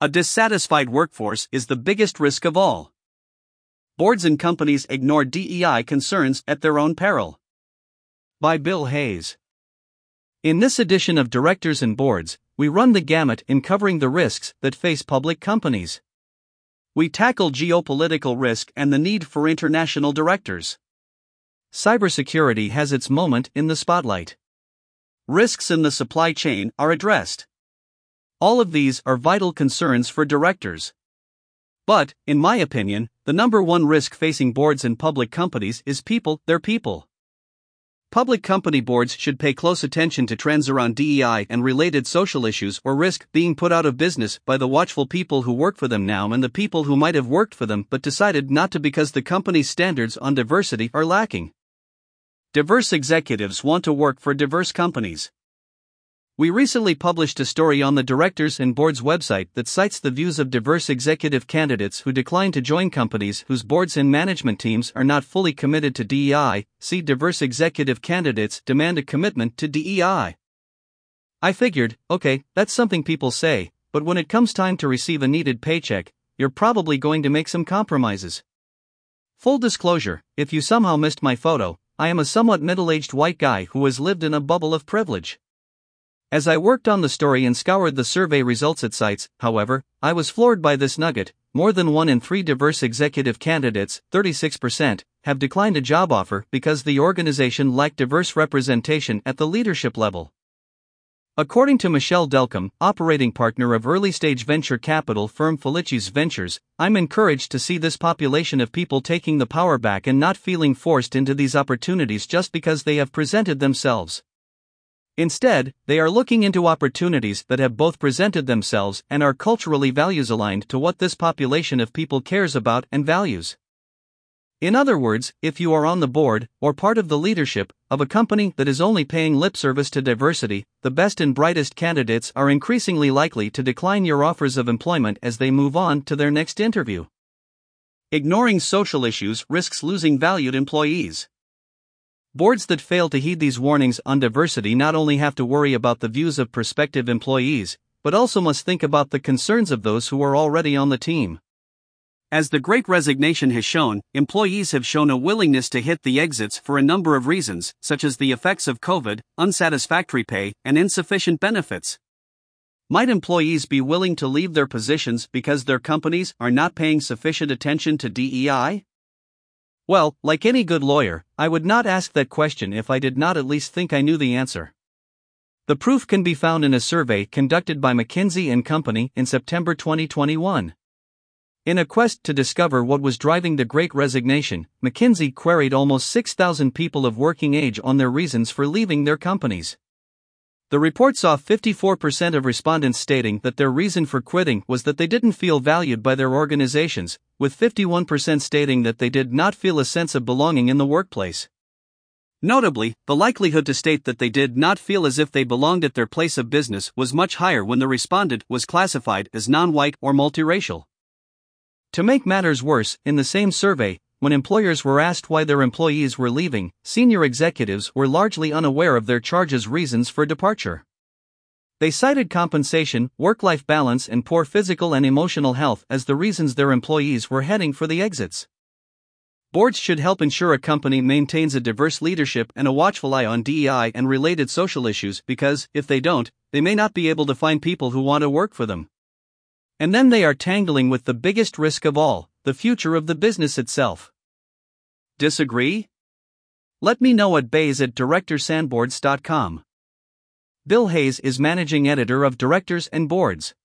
A dissatisfied workforce is the biggest risk of all. Boards and companies ignore DEI concerns at their own peril. By Bill Hayes. In this edition of Directors and Boards, we run the gamut in covering the risks that face public companies. We tackle geopolitical risk and the need for international directors. Cybersecurity has its moment in the spotlight. Risks in the supply chain are addressed. All of these are vital concerns for directors. But, in my opinion, the number one risk facing boards and public companies is people, their people. Public company boards should pay close attention to trends around DEI and related social issues or risk being put out of business by the watchful people who work for them now and the people who might have worked for them but decided not to because the company's standards on diversity are lacking. Diverse executives want to work for diverse companies. We recently published a story on the Directors and Boards website that cites the views of diverse executive candidates who decline to join companies whose boards and management teams are not fully committed to DEI. See, diverse executive candidates demand a commitment to DEI. I figured, okay, that's something people say, but when it comes time to receive a needed paycheck, you're probably going to make some compromises. Full disclosure, if you somehow missed my photo, I am a somewhat middle-aged white guy who has lived in a bubble of privilege. As I worked on the story and scoured the survey results at sites, however, I was floored by this nugget: more than 1 in 3 diverse executive candidates, 36%, have declined a job offer because the organization lacked diverse representation at the leadership level. According to Michelle Delcom, operating partner of early-stage venture capital firm Felicius Ventures, I'm encouraged to see this population of people taking the power back and not feeling forced into these opportunities just because they have presented themselves. Instead, they are looking into opportunities that have both presented themselves and are culturally values-aligned to what this population of people cares about and values. In other words, if you are on the board, or part of the leadership, of a company that is only paying lip service to diversity, the best and brightest candidates are increasingly likely to decline your offers of employment as they move on to their next interview. Ignoring social issues risks losing valued employees. Boards that fail to heed these warnings on diversity not only have to worry about the views of prospective employees, but also must think about the concerns of those who are already on the team. As the Great Resignation has shown, employees have shown a willingness to hit the exits for a number of reasons, such as the effects of COVID, unsatisfactory pay, and insufficient benefits. Might employees be willing to leave their positions because their companies are not paying sufficient attention to DEI? Well, like any good lawyer, I would not ask that question if I did not at least think I knew the answer. The proof can be found in a survey conducted by McKinsey & Company in September 2021. In a quest to discover what was driving the Great Resignation, McKinsey queried almost 6,000 people of working age on their reasons for leaving their companies. The report saw 54% of respondents stating that their reason for quitting was that they didn't feel valued by their organizations, with 51% stating that they did not feel a sense of belonging in the workplace. Notably, the likelihood to state that they did not feel as if they belonged at their place of business was much higher when the respondent was classified as non-white or multiracial. To make matters worse, in the same survey, when employers were asked why their employees were leaving, senior executives were largely unaware of their charge's reasons for departure. They cited compensation, work-life balance, and poor physical and emotional health as the reasons their employees were heading for the exits. Boards should help ensure a company maintains a diverse leadership and a watchful eye on DEI and related social issues because, if they don't, they may not be able to find people who want to work for them. And then they are tangling with the biggest risk of all, the future of the business itself. Disagree? Let me know at bays@directorsandboards.com. Bill Hayes is managing editor of Directors and Boards.